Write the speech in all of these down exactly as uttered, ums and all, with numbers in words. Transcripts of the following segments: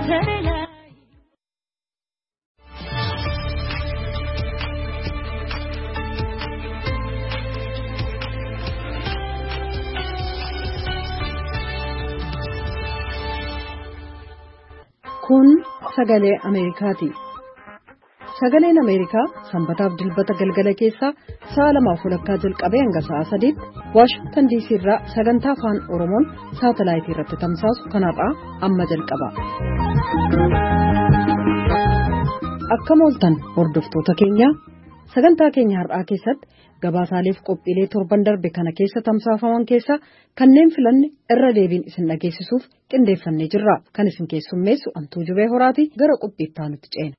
Kun sagalee Ameerikaati. Sagaleen Ameerikaa sanbataaf dilbata galgala keessaa sa'a lamaaf walakkaa jalqabee hanga sa'a sadiitti Waashingtan D C irraa sagantaa afaan Oromoon saatalaayitii irratti tamsaasu kanarraa amma jalqaba. Akka mooltan hordoftoota keenya sagantaa keenya har'aa keessatti gabaasaaleef qophiilee torban darbe kana keessa tamsaafaman keessa kanneen filanne irra deebiin isin dhageessisuuf qindeeffannee jirra. Kan isin keessummeessu Antuu Jubee Horaati. Gara qophiittaa nuti ceena.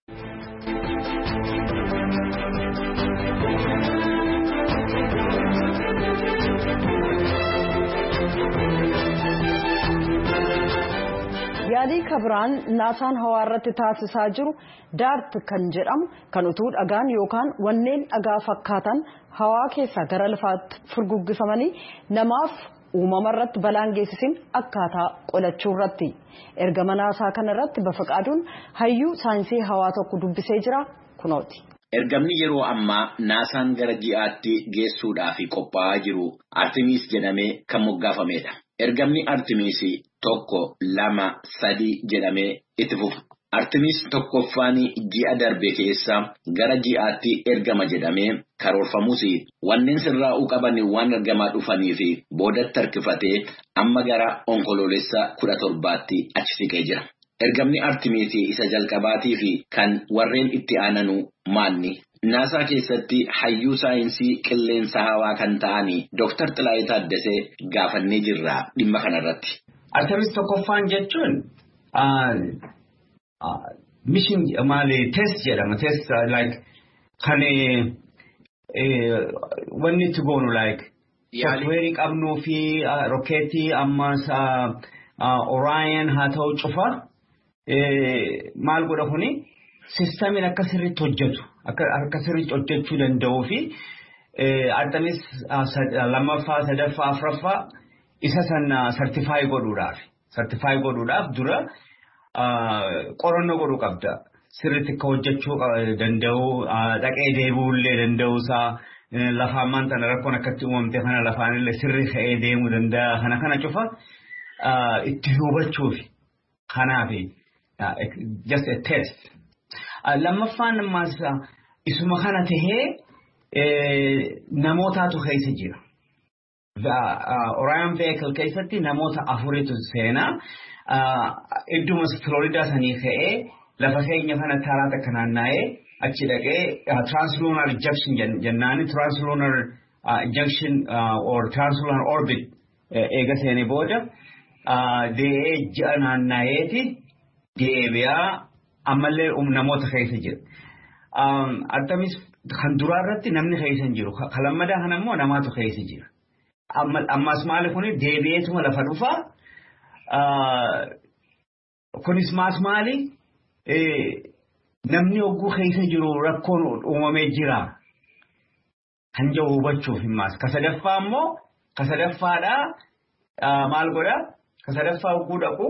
Yaalii kabiraan naasaan hawaa irratti taasisaa jiru daart kan jedhamu kan utuu dhagaan yookaan wanneen dhagaa fakkaatan hawaa keessaa gara lafaatti furguggifamanii namaaf uumama irratti balaan geessisin akkaataa qolachuu irratti ergama naasaa kana irratti Bafaqaaduun hayyuu saayinsii hawaa tokko dubbisee jira kunooti. Ergamni yeroo ammaa naasaan gara ji'aatti geessuudhaaf qophaa'aa jiru Artemis jedhamee kan moggaafameedha. Ergamni Artemis tokko lama sadii jedhamee itti fufa. Artemis tokkoffaan ji'a darbe keessa gara ji'aatti ergama jedhamee karoorfamus wanneen sirraa'uu qaban waan ergamaa dhufanii fi boodatti harkifatee amma gara onkoloolessa kudha torbaatti achi siqee jira. Ergamni Artemis isa jalqabaatii fi kan warreen itti aananu maanni. Naasaa keessatti hayyuu saayinsii qilleensa hawaa kan ta'anii Dooktar Xilaayii Taaddasee gaafannee jirra dhimma kanarratti. Artemis tokkoffaan jechuun mission maali test jedhama test like kan wanni itti goonu like software qabnuu fi rokkeetii ammas Orion haa ta'u cufa maal godha kuni sistamiin akka sirriitti hojjetu akka sirriitti hojjechuu danda'uu fi Artemis lammaffaa sadaffaa afuraffaa isa sana certify godhuudhaaf certify godhuudhaaf dura qorannoo godhuu qabda sirriitti akka hojjechuu danda'u dhaqee deebi'uullee danda'uusaa lafa ammaan tana rakkoon akkatti uumamte kana lafaanillee sirrii ka'ee deemuu danda'a kana kana cufa itti hubachuuf kanaaf just a test. Lammaffaan ammas isuma kana tahee namootaatu keessa jira. Orion vehicle keessatti namoota afuritu seenaa idduma Florida sanii ka'ee lafa keenya kana taraa takka naanna'ee achi dhaqee translunar ejection jennaani translunar ejection or translunar orbit eega seenee booda dee'ee ji'a naanna'eeti deebi'aa ammallee namoota keessa jira. Artemis kan duraa irratti namni keessa hin jiru. Kan lammadaa kana immoo namaatu keessa jira. Ammas maali kuni deebi'eetuma lafa dhufaa. Kunis maas maali namni hogguu keessa jiru rakkoon uumamee jira. Kan jiru hubachuuf himmaas. Ka sadaffaa immoo ka sadaffaadhaa maal godhaa? Ka sadaffaa hogguu dhaqu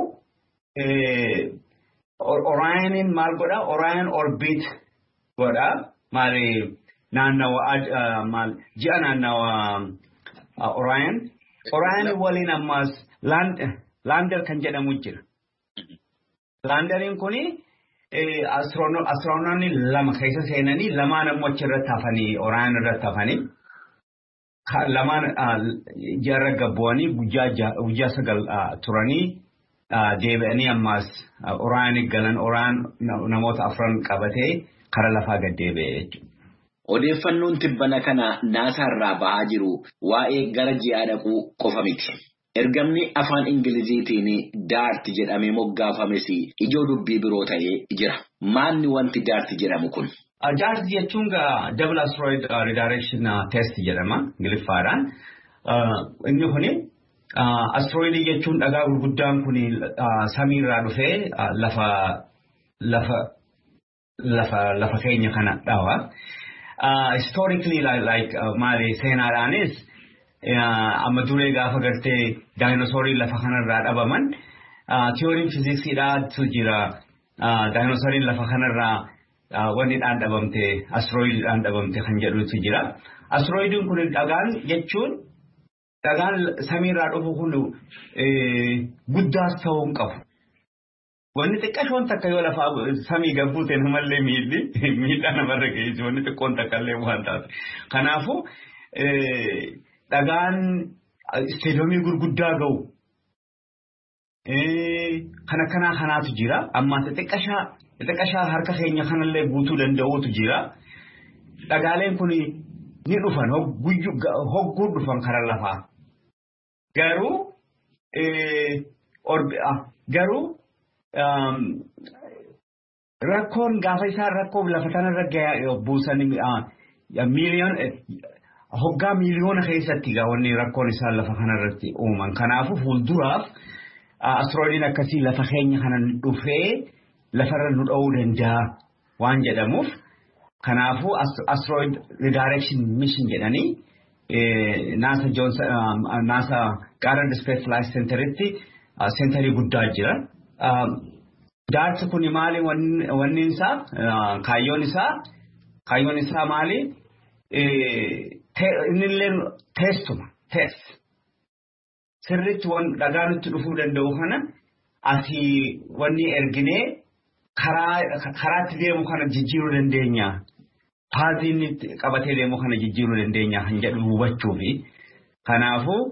Orionin maal godhaa? Orion orbit godhaa. Maali naannawa maal ji'a naannawa Orion. Orion waliin ammas land lander kan jedhamu jira. Landerin kuni astronomni lama keessa seenanii lamaan ammoo achirratti hafanii Orion irratti hafanii lamaan ji'arra gabbu'anii guyyaa sagal turanii deebi'anii ammas Orion galan Orion namoota afran qabatee kara lafaa gad deebi'ee jechuudha. Odeeffannoon tibbana kana naasaa irraa bahaa jiru waa'ee gara ji'aa dhaquu qofa miti. Ergamni afaan Ingiliziitiin daart jedhamee moggaafames ijoo dubbii biroo ta'ee jira. Maanni wanti daart jedhamu kun? Daart jechuun double asteroid redirection test jedhama Ingiliffaadhaan. Inni kuni asteroid jechuun dhagaa gurguddaan kuni samiirraa dhufee lafa lafa lafa lafa keenya kana dhawa. Historically like, like uh, maali seenaadhaanis amma duree gaafa gartee daayinosoorii lafa kanarraa dhabaman tiyooriin fiiziksiidhaatu jira daayinosooriin lafa kanarraa wanni dhaan dhabamte astrooyidiidhaan dhabamte kan jedhutu jira. Astrooyidiin kun dhagaan jechuun dhagaan samiirraa dhufu kun guddaas ta'uu hin qabu. Wanni xiqqashoon takka yoo lafa samii gabbuute namallee miidhi miidhaa namarra geessu wanni xiqqoon takka illee waan taate. Kanaafuu dhagaan isteedoomii gurguddaa ga'u. Kana kanaa kanaatu jira amma xiqqashaa xiqqashaa harka keenya kanallee guutuu danda'uutu jira. Dhagaaleen kun ni dhufan hogguu dhufan karaa lafaa. Garuu garuu rakkoon gaafa isaan rakkoo lafa kanarra buusan miiliyoon hoggaa miiliyoona keessatti gaawwanni rakkoon isaan lafa kanarratti uuman. Kanaafuu fuulduraaf astrooidiin akkasii lafa keenya kanan dhufee lafarra nu dha'uu danda'a waan jedhamuuf. Kanaafuu asteroid redirection mission jedhanii NASA Johnson NASA Goddard Space Flight Centeritti centerii guddaa jira. Daarti kun maali wanni isaa kaayyoon isaa kaayyoon isaa maali innillee teestuma teest sirriitti waan dhagaa nutti dhufuu danda'u kana asii wanni erginee karaa karaatti deemu kana jijjiiruu dandeenya. Paasiin qabatee deemu kana jijjiiruu dandeenya kan jedhu hubachuufi kanaafuu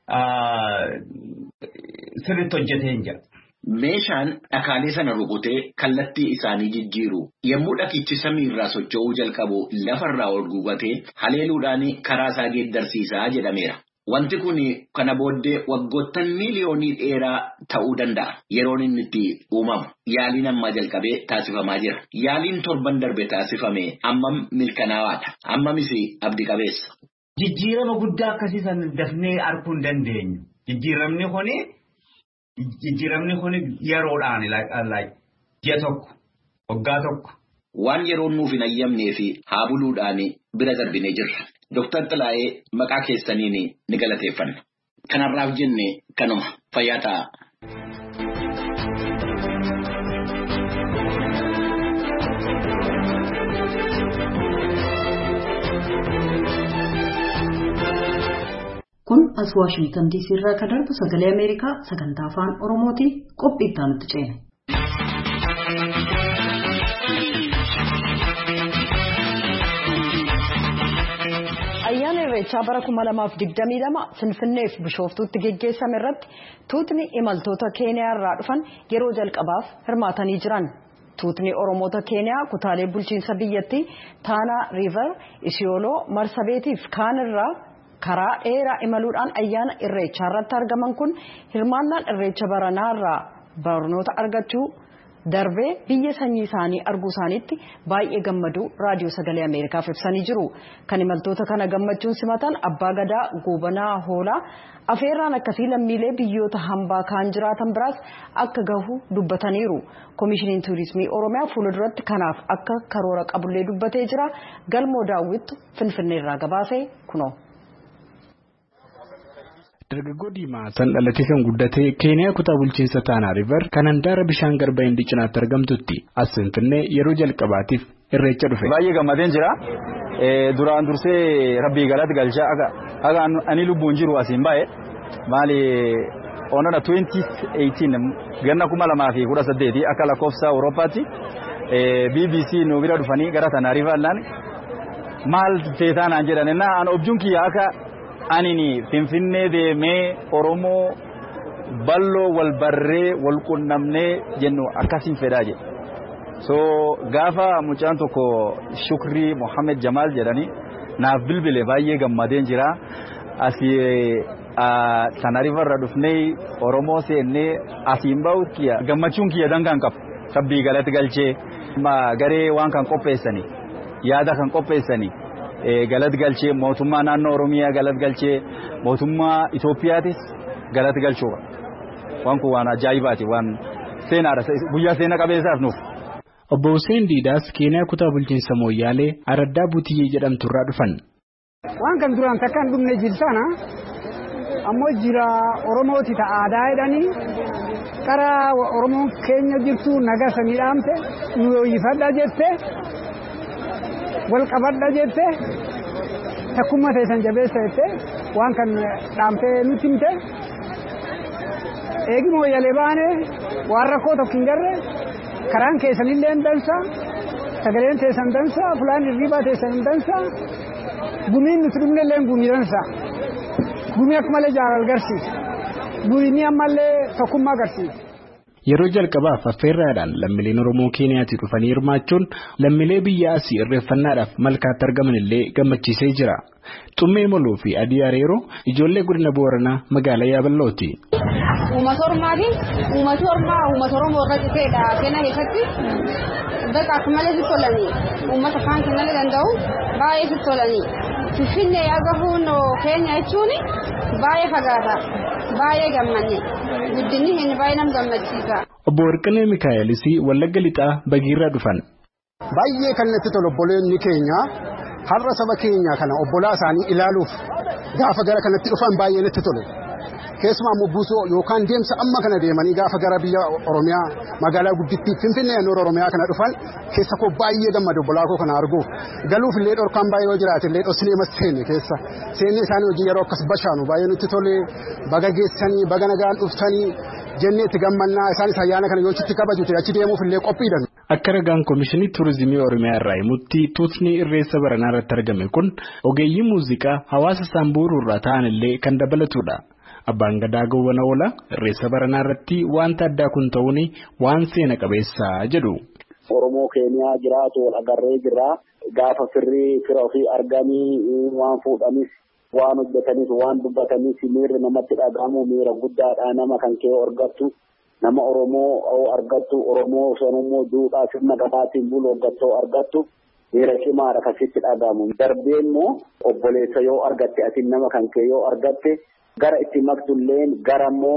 sirriitti hojjetee hin jira. Meeshaan dhakaalee sana rukutee kallattii isaanii jijjiiru yommuu dhakichi samiirraa socho'uu jalqabu lafarraa ol guugatee haleeluudhaan karaa isaa geeddarsiisaa jedhameera. Wanti kun kana booddee waggoottan miiliyoonii dheeraa ta'uu danda'a. Yeroon inni itti uumamu yaaliin ammaa jalqabee taasifamaa jira. Yaaliin torban darbe taasifame ammam milkanaawaadha. Ammamis abdii qabeessa. Jijjiirama guddaa akkasii san dafnee arguu hin dandeenyu. Jijjiiramni kuni jijjiiramni kuni yeroodhaan ji'a tokko waggaa tokko. Waan yeroon nuuf hin ayyamnee fi haa buluudhaan bira darbinee jirra. Dooktar Xilaayee maqaa keessaniin ni galateeffanna. Kanarraaf jenne kanuma fayyaa ta'a. Kun as Waashingtan D C irraa kan darbu sagalee Ameerikaa sagantaa afaan Oromootiin qophii itti aanutti ceene. Ayyaana Irreechaa bara kuma lamaaf digdamii lama Finfinneef Bishooftuutti geggeessame irratti tuutni imaltoota Keeniyaa irraa dhufan yeroo jalqabaaf hirmaatanii jiran. Tuutni Oromoota Keeniyaa kutaalee bulchiinsa biyyattii Taanaa Riiver, Isiyooloo, Marsabeetiif kaan irraa karaa dheeraa imaluudhaan ayyaana Irreechaa irratti argaman kun hirmaannaan Irreecha baranaa irraa barnoota argachuu darbee biyya sanyii isaanii arguu isaaniitti baay'ee gammaduu raadiyoo sagalee Ameerikaaf ibsanii jiru. Kan imaltoota kana gammachuun simatan abbaa gadaa goobanaa hoolaa afeerraan akkasii lammiilee biyyoota hambaa kaan jiraatan biraas akka gahu dubbataniiru. Koomishiniin Tuurizimii Oromiyaa fuulduratti kanaaf akka karoora qabullee dubbatee jira. Galmoo daawwittu Finfinneerraa gabaasee kunoo. Dargaggoo Diimaa san dhalatee kan guddate Keeniyaa kutaa bulchiinsa Taanaa Riiver kan handaara bishaan Garbaa Hindii cinaatti argamtutti as Finfinnee yeroo jalqabaatiif irreecha dhufe. Baay'ee gammadeen jira. Duraan dursee rabbii galatti galchaa akka ani lubbuun jiru asiin baay'ee maali onana twenty eighteen ganna kuma lamaa fi kudha saddeeti akka lakkoofsa Awurooppaatti B B C nu bira dhufanii gara Taanaa Riiver laan maal feetaan jedhanina an objuun kiyya akka anini Finfinnee deemee Oromoo ballo wal barree wal qunnamnee jennu akkasiin fedhaa jedhe. So gaafa mucaan tokko Shukrii Mohammed Jamal jedhani naaf bilbile baay'ee gammadeen jira. Asii Taanaa Riiver irra dhufnee Oromoo seennee asiin bahu kiyya gammachuun kiyya dangaan qabu. Rabbii galatti galchee garee waan kan qopheessanii yaada kan qopheessanii. Galat galchee mootummaa naannoo Oromiyaa galat galchee mootummaa Itoophiyaatis galat galchuudha. Waan kun waan ajaa'ibaati waan seenaadha guyyaa seena qabeessaaf nuuf. Obbo Hussein Diidaas Keeniyaa kutaa bulchiinsa Mooyyaalee Araddaa Butiyyee jedhamtu irraa dhufan. Waan kan duraan takkaan dhumne jilsana ammoo jira Oromooti ta'a aadaa jedhanii karaa Oromoon keenya jirtu nagasanii dhaamte nu yooyifadha jette wal qabadha jette takkummaa teessan jabeessa jette waan kan dhaamtee nutti himte eegi mooyyalee baane waan rakkoo tokko hin garre karaan keessanillee dansa sagaleen teessan dansa fulaan hirribaa teessan dansa gumiin nuti dhumnellee gumii dansa gumii akka malee jaalala agarsiisa gumii ammallee tokkummaa agarsiisa. Yeroo jalqabaaf affeerraadhaan lammiileen Oromoo Keeniyaatti dhufanii hirmaachuun lammiilee biyya asii irreeffannaadhaaf malkaatti argaman illee gammachiisee jira. Xummee Moloo fi Adii Areeroo ijoollee godina Booranaa magaalaa Yaaballooti. Uummata Oromaatiin uummata Oromaa uummata Oromoo irra citeedha Keenyaa keessatti bakka akka malee sitti tolanii uummata kaan kennallee danda'u baay'ee sitti tolanii Finfinnee yaagahuun Keenya jechuun baay'ee fagaata baay'ee gammanne guddinni hin baay'ee nam gammachiisa. Obbo Warqinee Mikaa'elis Wallagga Lixaa Bagiirraa dhufan. Baay'ee kan natti tolu obboleonni keenya har'a saba keenya kana obbolaa isaanii ilaaluuf gaafa gara kanatti dhufan baay'ee natti tole. Keessumaa immoo buusoo yookaan deemsa amma kana deemanii gaafa gara biyya Oromiyaa magaalaa guddittii Finfinnee naannoo Oromiyaa kana dhufan keessa koo baay'ee gammadu obbolaa koo kana arguuf galuuf illee dhorkaan baay'ee yoo jiraate illee dhosinee masteene keessa seennee isaanii wajjin yeroo akkas bashaanu baay'ee nutti tole baga geessanii baga nagaan dhuftanii jennee itti gammannaa isaanis ayyaana kana yoo itti kabajute achi deemuuf illee qophiidhan. Akka ragaan Komishinii Turizimii Oromiyaa irraa himutti tuutni irreessa baranaa irratti argame kun ogeeyyii muuziqaa hawaasa Saambuuruu irraa ta'an illee kan dabalatudha. Abbaan Gadaa Gowwana Oola irreessa baranaa irratti wanta addaa kun ta'uun waan seena qabeessaa jedhu. Oromoo Keeniyaa jiraatu wal agarree jira gaafa firrii fira ofii arganii waan fuudhanis waan hojjetanis waan dubbatanis miirri namatti dhagahamu miira guddaadha nama kan kee argattu nama Oromoo argattu Oromoo sanummoo duudhaa sirna gadaatiin bulu argattu argattu miira cimaadha kan sitti dhagahamu darbee immoo obboleessa yoo argatte ati nama kan kee yoo argatte gara itti maktulleen garammoo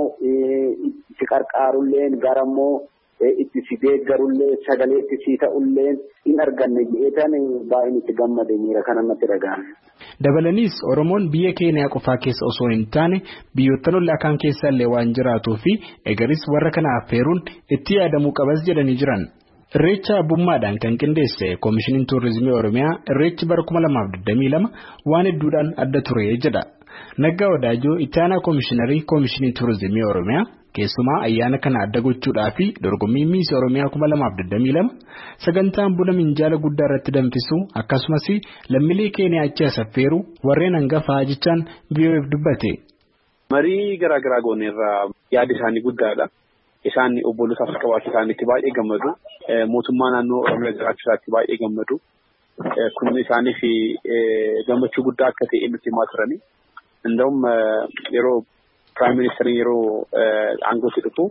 itti qarqaarulleen garammoo itti si deeggarullee sagalee itti si ta'ulleen hin arganne jedheetan baay'een itti gammade miira kana natti dhagahame. Dabalaniis Oromoon biyya Keeniyaa qofaa keessa osoo hin taane biyyoottan ollaa kaan keessa illee waan jiraatuu fi egaris warra kana affeeruun itti yaadamuu qabas jedhanii jiran. Irreecha abbummaadhaan kan qindeesse Komishiniin Turizimii Oromiyaa irreechi bara kuma lamaaf digdamii lama waan hedduudhaan adda ture jedha. Naggaa Wadaajoo itti aanaa Komishiinarii Komishinii Turizimii Oromiyaa keessumaa ayyaana kana adda gochuudhaa fi dorgommii Miis Oromiyaa kuma lamaaf digdamii lama sagantaan buna minjaala guddaa irratti danfisuu akkasumas lammiilee Keeniyaa achi affeeruu warreen hangafaa jechaan V O F dubbate. Marii garaa garaa gooneerraa yaada isaanii guddaadha. Isaan obbolootaaf qabaachuu isaaniitti baay'ee gammadu. Mootummaa naannoo Oromiyaa jiraachuu isaatti baay'ee gammadu. Kun isaaniif gammachuu guddaa akka ta'e nutti himaa turani. Inda'um yeroo Prime Minister yeroo aangootti dhufu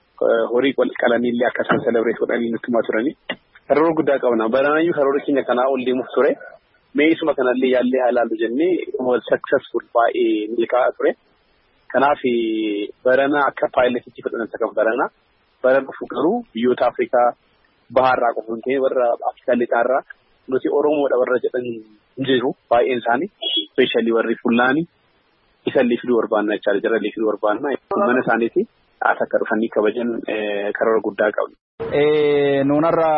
horii qalanii illee akka isaan celebrate godhanii nutti himaa turani. Karoora guddaa qabna. Baranayyuu karoora keenya kanaa ol deemuuf ture. Mee isuma kanallee yaallee haa ilaallu jennee wal successful baay'ee milkaa'aa ture. Kanaaf barana akka paayileetitti fudhatan kan barana bara dhufu garuu biyyoota Afrikaa baharraa qofa hin ta'e warra Afrikaa lixaarraa nuti Oromoodha warra jedhan jiru baay'een isaanii especially warri Fullaanii isallee fiduu barbaanna jechaadha jarallee fiduu barbaanna mana isaaniiti as akka dhufanii kabajan karoora guddaa qabna. Nuunarra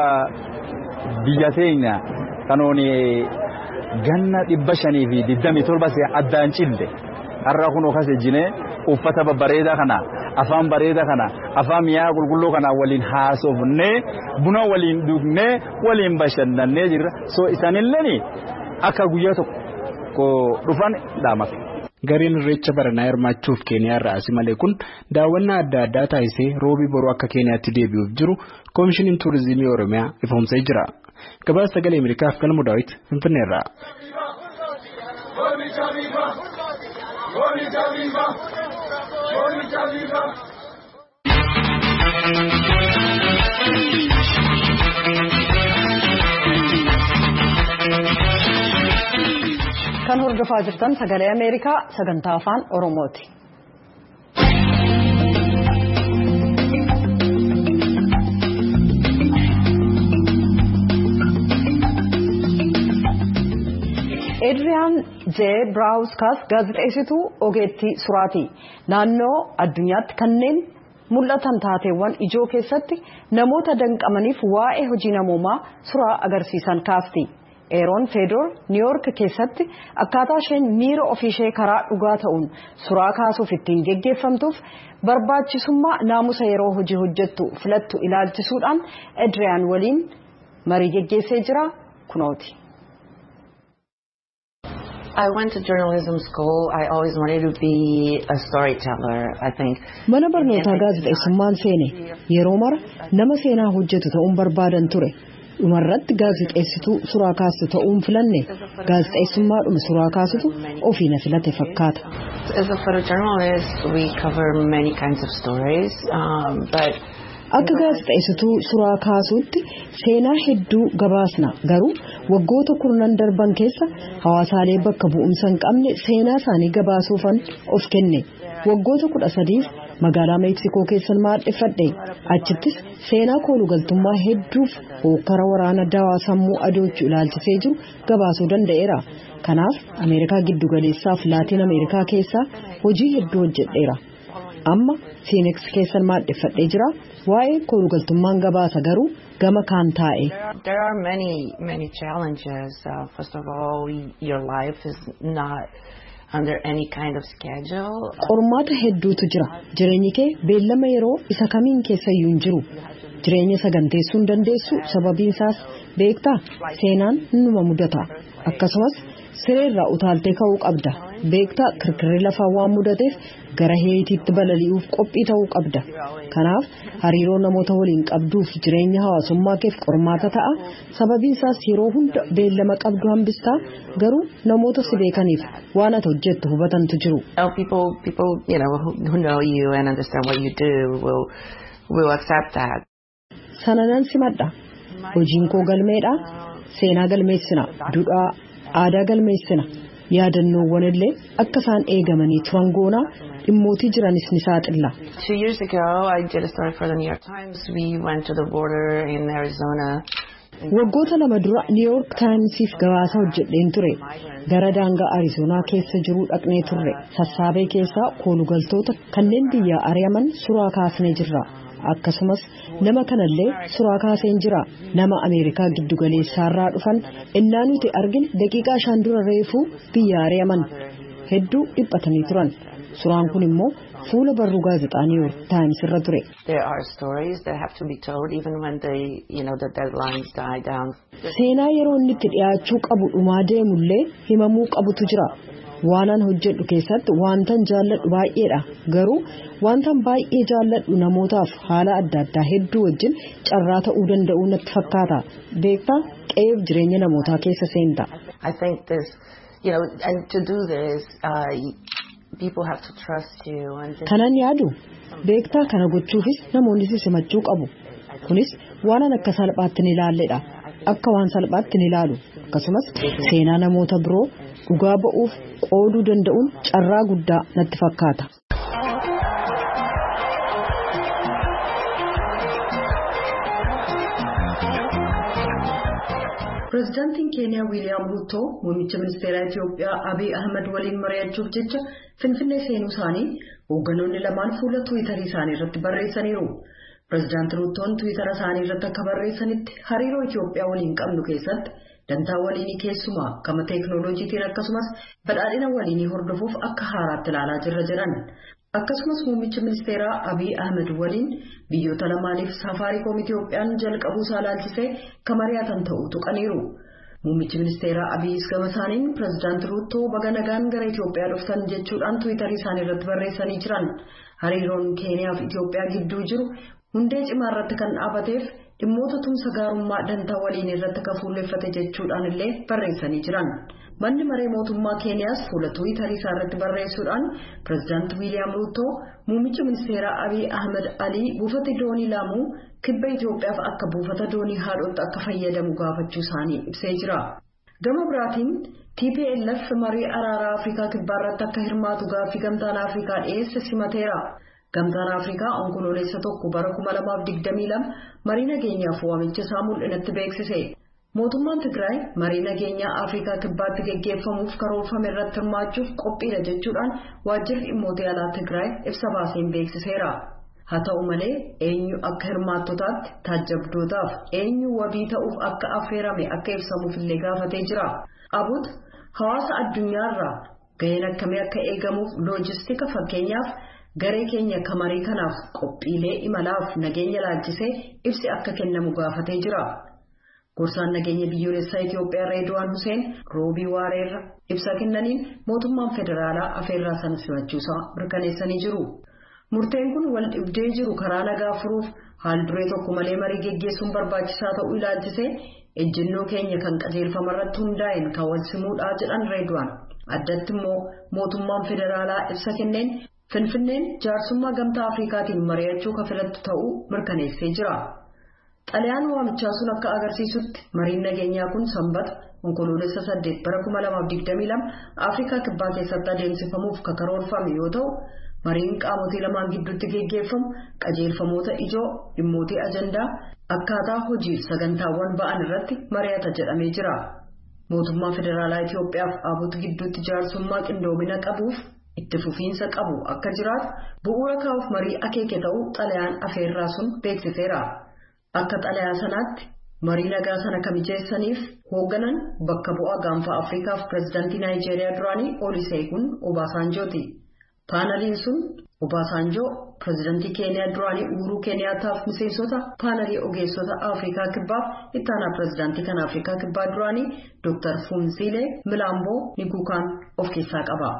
biyya teenya kanooni ganna dhibba shanii fi digdamii torba addaan cille. Har'a kun okas ejjine uffata babbareedaa kana afaan bareedaa kana afaan mi'aa qulqulluu kana waliin haasofnee buna waliin dhugnee waliin bashannannee jirra. So isaanillee akka guyyaa tokko dhufan dhaamata. Gareen irreecha baranaa hirmaachuuf Keeniyaa irraa asii malee kun daawwannaa adda addaa taasisee roobii boruu akka Keeniyaatti deebi'uuf jiru Komishiniin Turizimii Oromiyaa ifoomsee jira. Gabaasa sagalee Ameerikaaf Galmuu Daawit Finfinneerraa. Kan hordofaa jirtan sagalee Ameerikaa sagantaa afaan Oromooti. Adriaan J. Braawuskas gaazexeessituu ogeettii suraati. Naannoo addunyaatti kanneen mul'atan taateewwan ijoo keessatti namoota danqamaniif waa'ee hojii namoomaa suuraa agarsiisan kaasti. Eeroon Feedoor Niiwuyoork keessatti akkaataa isheen miira ofiishee karaa dhugaa ta'uun suuraa kaasuuf ittiin geggeeffamtuuf barbaachisummaa naamusa yeroo hojii hojjettu filattu ilaalchisuudhaan Adriyaan waliin marii geggeessee jira kunooti. I went to journalism school. I always wanted to be a storyteller, I think. Mana barnootaa gaazexeessummaan seene yeroo mara nama seenaa hojjetu ta'uun barbaadan ture. Dhumarratti gaazexeessituu suuraa kaastu ta'uun filanne gaazexeessummaadhuma suuraa kaasutu ofii na filate fakkaata. As a photojournalist, we cover many kinds of stories, um, but akka gaazexeessituu suuraa kaasuutti seenaa hedduu gabaasna garuu waggoota kurnan darban keessa hawaasaalee bakka bu'umsa hin qabne seenaa isaanii gabaasuufan of kenne waggoota kudha sadiif magaalaa meeksikoo keessan maadheffadhe achittis seenaa koolugaltummaa hedduuf hokkara waraana dawaa sammuu adoochuu ilaalchisee jiru gabaasuu danda'eera. Kanaaf Ameerikaa giddugaleessaaf Laatiin Ameerikaa keessaa hojii hedduu hojjedheera. Amma Phoenix keessan maadheffadhee jira waa'ee koolugaltummaan gabaasa garuu gama kaan taa'e. There are many many challenges. Uh, first of all, your life is not under any kind of schedule. Qormaata hedduutu jira. Jireenyi kee beellama yeroo isa kamiin keessayyuu hin jiru. Jireenya saganteessuu hin dandeessu sababiin isaas beektaa seenaan numa mudata. Akkasumas sireerraa utaaltee ka'uu qabda. Beektaa kirkirri lafaa waan mudateef gara heetiitti balali'uuf qophii ta'uu qabda. Kanaaf hariiroo namoota waliin qabduuf jireenya hawaasummaa keef qormaata ta'a. Sababiin isaas yeroo hunda beellama qabdu hambistaa garuu namoota si beekaniif waan ati hojjettu hubatantu jiru. People, people, you know, who know you and understand what you do will, will accept that. Sananan simadha. Hojiin koo galmeedha. Seenaa galmeessina. Duudhaa aadaa galmeessina. Yaadannoowwan illee akka isaan eegamanii turan goonaa dhimmootii jiranis ni saaxilla. Two years ago, I did a story for the New York Times. We went to the border in Arizona. Waggoota lama dura New York Timesiif gabaasa hojjedheen ture. Gara daangaa Arizonaa keessa jiru dhaqnee turre. Sassaabee keessaa koolugaltoota kanneen biyyaa ari'aman suuraa kaasnee jirra. Akkasumas nama kanallee suuraa kaaseen jira. Nama Ameerikaa giddugaleessaarraa dhufan innaa nuti argine daqiiqaa shan dura reefuu biyya ari'aman hedduu dhiphatanii turan. Suuraan kun immoo fuula barruu gaazexaa New York Times irra ture. There are stories that have to be told even when they, you know, the deadlines die down. Seenaa yeroo inni itti dhiyaachuu qabu dhumaa deemullee himamuu qabutu jira. Waanan hojjedhu keessatti wantan jaalladhu baay'eedha. Garuu wantan baay'ee jaalladhu namootaaf haala adda addaa hedduu wajjin carraa ta'uu danda'u natti fakkaata. Beektaa qe'eef jireenya namootaa keessa seenta. I think this, you know, and to do this, uh, people have to trust you. Kanan yaadu beektaa kana gochuufis namoonni si simachuu qabu. Kunis waanan akka salphaatti ni ilaalledha. Akka waan salphaatti ni ilaalu. Akkasumas seenaa namoota biroo dhugaa ba'uuf qooduu danda'uun carraa guddaa natti fakkaata. Pireezidaantiin Keeniyaa Wiiliyaam Ruuto muummicha ministeeraa Itoophiyaa Abiy Ahmed waliin mari'achuuf jecha Finfinnee seenuu isaanii hoogganoonni lamaan fuula Tiwiitarii isaanii irratti barreessaniiru. Pireezidaanti Ruutoon Tiwiitara isaanii irratti akka barreessanitti hariiroo Itoophiyaa waliin qabnu keessatti dantaa waliinii keessumaa gama teeknooloojiitiin akkasumas badhaadhina waliinii hordofuuf akka haaraatti ilaalaa jirra jedhan. Akkasumas muummicha ministeeraa Abiy Ahmed waliin biyyoota lamaaniif Safaariikoom Itoophiyaan jalqabuu isaa ilaalchisee kan mari'atan ta'uu tuqaniiru. Muummichi ministeeraa Abiy gama isaaniin pireezidaanti Ruutoo baga nagaan gara Itoophiyaa dhuftan jechuudhaan Tiwiitarii isaanii irratti barreessanii jiran. Hariiroon Keeniyaa fi Itoophiyaa gidduu jiru hundee cimaa irratti kan dhaabateef dhimmoota tumsa gaarummaa dantaa waliin irratti kan fuulleffate jechuudhaan illee barreessanii jiran. Manni maree mootummaa Keeniyaas fuula Tiwiitarii isaa irratti barreessuudhaan pireezidaanti Wiiliyaam Ruuto muummicha ministeeraa Abiy Ahmed Alii buufata doonii Laamuu kibba Itoophiyaaf akka buufata doonii haadhotti akka fayyadamu gaafachuu isaanii ibsee jira. Gama biraatiin T P L F marii araaraa Afrikaa kibbaa irratti akka hirmaatu gaaffii gamtaan Afrikaa dhiyeesse simateera. Gamtaan Afrikaa onkoloolessa tokko bara kuma lamaaf digdamii lama marii nageenyaaf waamicha isaa mul'inatti beeksise. Mootummaan Tigraay marii nageenyaa Afrikaa kibbaatti geggeeffamuuf karoorfame irratti hirmaachuuf qophiidha jechuudhaan waajjirri dhimmoota alaa Tigraay ibsa baaseen beeksiseera. haa ta'u malee eenyu akka hirmaattotaatti taajjabdootaaf eenyu wabii ta'uuf akka affeerame akka ibsamuuf illee gaafatee jira. Abut hawaasa addunyaarraa gaheen akkamii akka eegamuuf loojistika fakkeenyaaf garee keenya kamarii kanaaf qophiilee imalaaf nageenya laalchisee ibsi akka kennamu gaafatee jira. Gorsaan nageenya biyyoolessaa Itoophiyaa Reedwaan Hussein roobii waareerra ibsa kennaniin mootummaan federaalaa afeerraa sana simachuusaa mirkaneessanii jiru. Murteen kun wal dhibdee jiru karaa nagaa furuuf haal duree tokko malee marii geggeessuun barbaachisaa ta'uu ilaalchisee ejjennoo keenya kan qajeelfamarratti hundaa'een kan wal simuudhaa jedhan Reedwaan. Addatti immoo mootummaan federaalaa ibsa kenneen Finfinneen jaarsummaa gamtaa Afrikaatiin mari'achuu kan filattu ta'uu mirkaneessee jira. Xaliyaan waamichaa sun akka agarsiisutti mariin nageenyaa kun sanbata onkoloolessa saddeet bara kuma lamaaf digdamii lama Afrikaa kibbaa keessatti adeemsifamuuf karoorfame yoo ta'u mariin qaamotii lamaan gidduutti geggeeffamu qajeelfamoota ijoo dhimmootii ajandaa akkaataa hojiif sagantaawwan ba'an irratti mari'ata jedhamee jira. Mootummaa federaalaa Itoophiyaaf Abut gidduutti jaarsummaa qindoomina qabuuf itti fufiinsa qabu akka jiraatu bu'uura kaa'uuf marii akeeke ta'uu xalayaan afeerraa sun beeksiseera. Akka xalayaa sanaatti marii nagaa sana kan mijeessaniif hoogganan bakka bu'aa gaanfa Afrikaaf pireezidaantii Naayijeeriyaa duraanii Olusegun Obasanjooti. Paanaliin sun Obasanjoo pireezidaantii Keeniyaa duraanii Uhuru Keeniyaataaf miseensota paanalii ogeessota Afrikaa kibbaaf ittaanaa pireezidaantii kan Afrikaa kibbaa duraanii Dooktar Funziilee Milaamboo Niguukaan of keessaa qaba.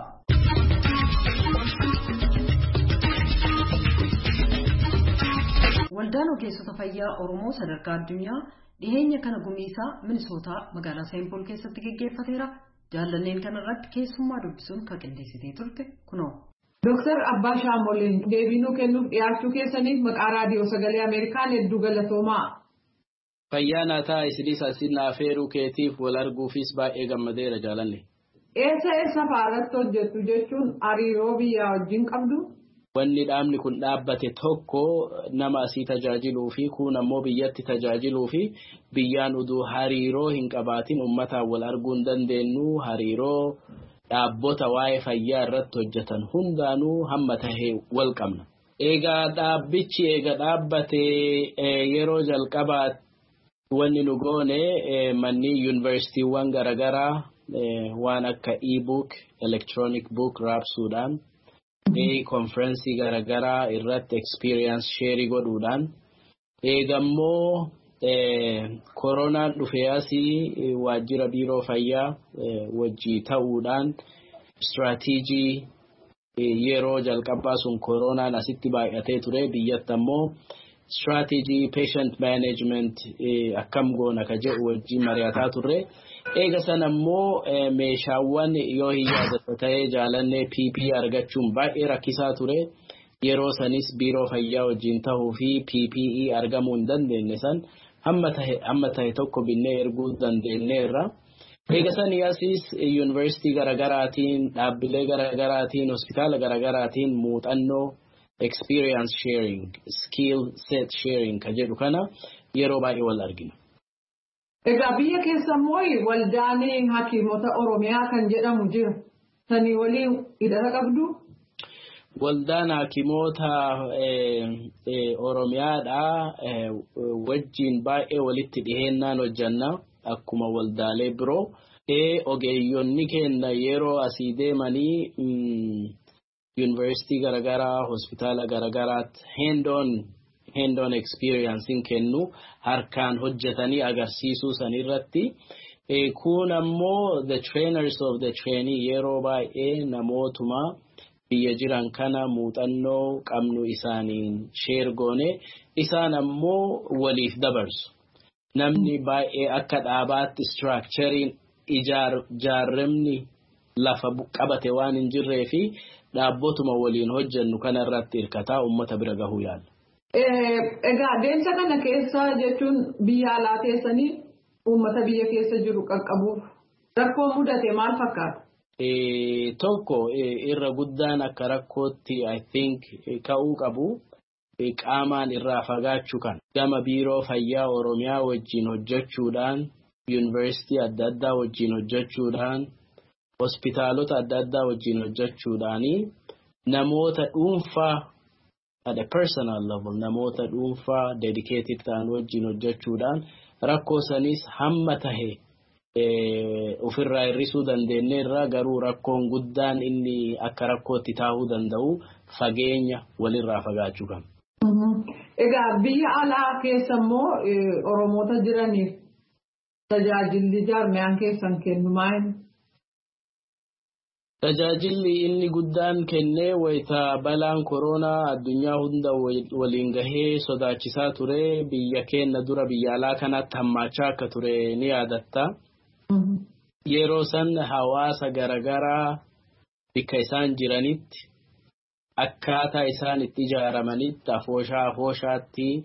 Waldaan ogeessota fayyaa Oromoo sadarkaa addunyaa dhiheenya kana gumiisaa Minisootaa magaalaa Seenpool keessatti geggeeffateera. Jaallanneen kanarratti keessummaa dubbisuun kan qindeessitee turte kunoo. Dooktar Abbaa Shaamoliin deebii kennuuf dhiyaachuu keessaniif maqaa raadiyoo sagalee Ameerikaan hedduu galatoomaa. Fayyaa naataa isinis asin afeeruu keetiif wal arguufis baay'ee gammadeera jaalanne. Eessa eessa fa'aarratti hojjettu jechuun hariiroo biyyaa wajjin qabdu? Wanni dhaabni kun dhaabbate tokko nama asii tajaajiluu fi kun ammoo biyyatti tajaajiluu fi biyyaan uduu hariiroo hin qabaatin uummataan wal arguu hin dandeenyu hariiroo dhaabbota waa'ee fayyaa irratti hojjetan hundaanuu hamma tahee wal qabna. Egaa dhaabbichi eega dhaabbate yeroo jalqabaa wanni nu goone manni yuunivarsiitiiwwan garaagaraa waan akka e-book, electronic book raabsuudhaan konferensii garaagaraa irratti experience share godhuudhaan eegammoo koronaan dhufee asii waajjira biiroo fayyaa wajjii ta'uudhaan strateejii yeroo jalqabaa sun koronaan asitti baay'atee ture biyyatti ammoo strateejii patient management akkam goona ka jedhu wajjii mari'ataa turre. Eega sana ammoo meeshaawwan yoo hin yaadata ta'ee jaalannee P P E argachuun baay'ee rakkisaa ture. Yeroo sanis biiroo fayyaa wajjin ta'uu fi P P E argamuu hin dandeenye san hamma tahe tokko binnee erguu dandeenyeerra. Eega sanii asis yuunivarsiitii garaagaraatiin dhaabbilee garaagaraatiin hospitaala garaagaraatiin muuxannoo experience sharing skill set sharing ka jedhu kana yeroo baay'ee wal argina. Egaa biyya keessa immoo waldaan hakiimota Oromiyaa kan jedhamu jira. Sanii waliin hidhata qabdu? Waldaan hakiimota Oromiyaadha wajjin baay'ee walitti dhiheennaan hojjanna akkuma waldaalee biroo. Ogeeyyonni keenya yeroo asii deemanii yuunivarsiitii garaagaraa hospitaala garaagaraatti hand-on hand-on experience kennu harkaan hojjetanii agarsiisuu sanirratti kun ammoo the trainers of the trainee yeroo baay'ee namootuma biyya jiran kana muuxannoo qabnu isaaniin share goone isaan ammoo waliif dabarsu namni baay'ee akka dhaabaatti structurein ijaarremni lafa qabate waan hin jirree fi dhaabbotuma waliin hojjennu kanarratti hirkataa uummata bira gahuu yaala. Egaa adeemsa kana keessa jechuun biyya alaa teessanii uummata biyya keessa jiru qaqqabuuf rakkoo mudate maal fakkaata? Tokko irra guddaan akka rakkootti I think ka'uu qabu qaamaan irraa fagaachuu kan gama biiroo fayyaa Oromiyaa wajjin hojjechuudhaan yuunivarsiitii adda addaa wajjin hojjechuudhaan hospitaalota adda addaa wajjin hojjechuudhaanii namoota dhuunfaa at a personal level namoota dhuunfaa dedicated ta'an wajjin hojjechuudhaan rakkoo sanis hamma tahe ofirraa hir'isuu dandeenyeerra garuu rakkoon guddaan inni akka rakkootti taa'uu danda'u fageenya walirraa fagaachuu qaba. Egaa biyya alaa keessa immoo Oromoota jiraniif tajaajilli jaarmiyaan keessan kennu maal? Tajaajilli inni guddaan kennee wayita balaan koronaa addunyaa hunda waliin gahee sodaachisaa ture biyya keenya dura biyya alaa kanatti hammaachaa akka ture ni yaadatta. Yeroo san hawaasa garagaraa bikka isaan jiranitti akkaataa isaan itti ijaaramanitti afooshaa afooshaatti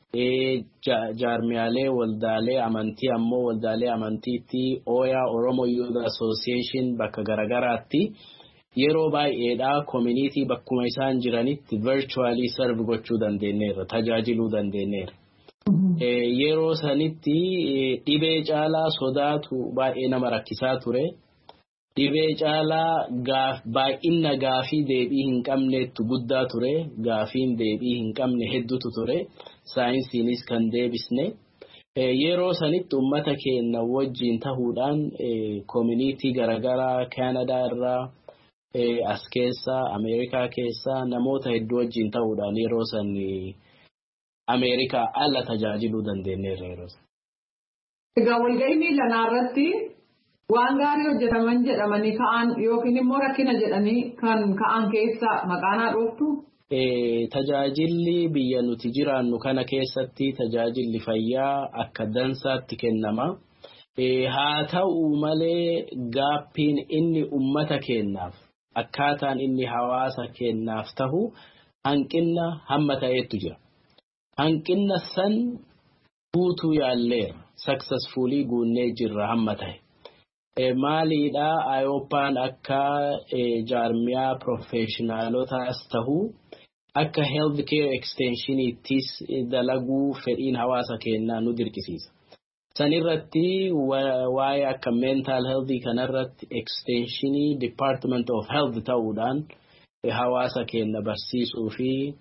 jaarmiyaalee waldaalee amantii ammoo waldaalee amantiitti Oya Oromo Youth Association bakka garagaraatti yeroo baay'eedhaa community bakkuma isaan jiranitti virtually serve gochuu dandeenyeerra tajaajiluu dandeenyeerra. Yeroo sanitti dhibee caalaa sodaatu baay'ee nama rakkisaa ture. Dhibee caalaa baay'ina gaafii deebii hin qabneetu guddaa ture. Gaafiin deebii hin qabne hedduutu ture. Saayinsiinis kan deebisne. Yeroo sanitti uummata keenya wajjin tahuudhaan community garagaraa Canada irraa as keessa Ameerikaa keessa namoota hedduu wajjin tahuudhaan yeroo sanii Ameerikaa ala tajaajiluu dandeenyeerra yeroo sana. Egaa walgahii miilanaa irratti waan gaarii hojjetaman jedhamanii ka'an yookiin immoo rakkina jedhanii kan ka'an keessa maqaanaa dhooftu? Tajaajilli biyya nuti jiraannu kana keessatti tajaajilli fayyaa akka dansaatti kennama. Haa ta'u malee gaappiin inni uummata keenyaaf akkaataan inni hawaasa keenyaaf tahu hanqina hamma ta'etu jira. Hanqina san guutuu yaalleera successfully guunnee jirra hamma ta'e. Maaliidhaa Ayooppaan akka jaarmiyaa professionaalotaas tahu akka healthcare extensioniittis dalaguu fedhiin hawaasa keenyaa nu dirqisiisa. Sanirratti waa'ee akka mental health kanarratti extensionii department of health ta'uudhaan hawaasa keenya barsiisuu fi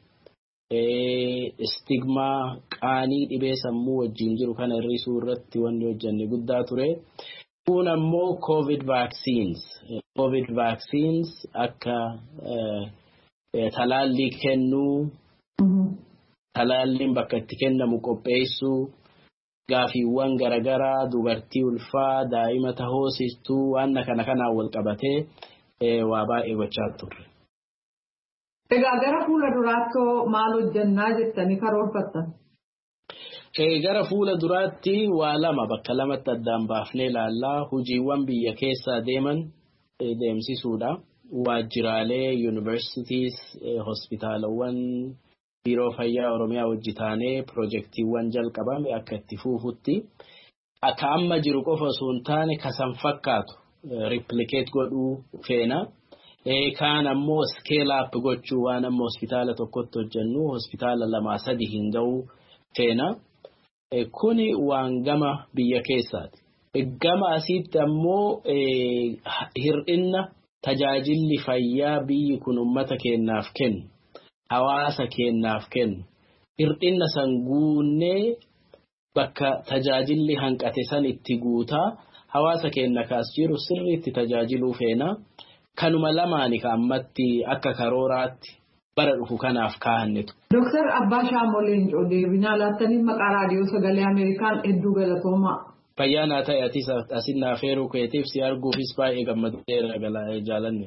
stigma qaanii dhibee sammuu wajjin jiru kana hir'isuu irratti wanni hojjenne guddaa ture. Kun ammoo COVID vaccines. COVID vaccines akka talaallii kennuu, talaalliin bakka itti kennamu qopheessuu, gaafiiwwan garagaraa dubartii ulfaa daa'ima tahoosistuu waan kana kanaan wal qabatee waa baay'ee gochaa turre. Egaa gara fuula duraatti maal hojjannaa jettanii karoorfattan? Gara fuula duraatti waa lama bakka lamatti addaan baafnee ilaallaa hojiiwwan biyya keessaa deeman deemsisuudha. Waajjiraalee universities hospitaalawwan biiroo fayyaa Oromiyaa hojjetaanee projektiiwwan jalqabame akka itti fufutti akka amma jiru qofa osoo hin taane kasan fakkaatu replicate godhuu feena. Kaan ammoo scale up gochuu waan amma hospitaala tokkotti hojjennu hospitaala lama sadi hin ga'u feena. Kuni waan gama biyya keessaati. Gama asitti ammoo hir'inna tajaajilli fayyaa biyyi kun uummata keenyaaf kennu hawaasa keenyaaf kennu hir'inna san guunnee bakka tajaajilli hanqate san itti guutaa hawaasa keenya kaas jiru sirriitti tajaajiluu feena. Kanuma lamaani ka ammatti akka karooraatti bara dhufu kanaaf kaahannetu. Doktar Abbaa Shaamoleen deebinaa laattanii maqaa raadiyoo sagalee Ameerikaan hedduu galatoomaa. Fayyaa naa ta'e atis asin naa feeruu keetiif si arguufis baay'ee gammadeera galaa jaalanne.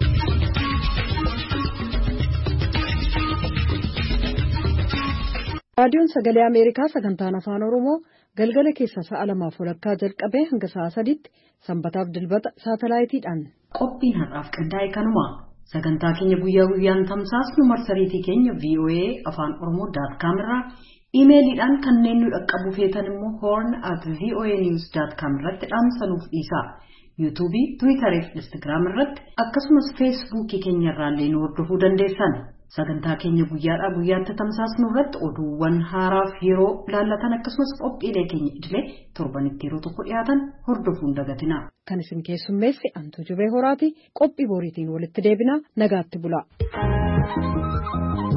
Raadiyoon sagalee Ameerikaa sagantaan afaan Oromoo galgala keessa sa'a lamaaf walakkaa jalqabee hanga sa'a sadiitti sanbataaf dilbata saatalaayitiidhaan. Qophiin har'aaf qindaa'e kanuma. Sagantaa keenya guyyaa guyyaan tamsaasnu marsariitii keenya V O A afaan Oromoo dot com irraa iimeeliidhaan kanneen nu dhaqqabu feetan immoo horn at v o a news dot com irratti dhaamsanuuf dhiisa. Yuutuubii, Tiwiitarii fi Instagiraam irratti akkasumas Feesbuukii keenya irraallee nu hordofuu dandeessan. Sagantaa keenya guyyaadhaa guyyaatti tamsaasnu irratti oduuwwan haaraaf yeroo laallatan akkasumas qophiilee keenya idilee torbanitti yeroo tokko dhiyaatan hordofuun dagatina. Kan isin keessummeessi Antuu Jubee Horaati qophii boriitiin walitti deebina nagaatti bula.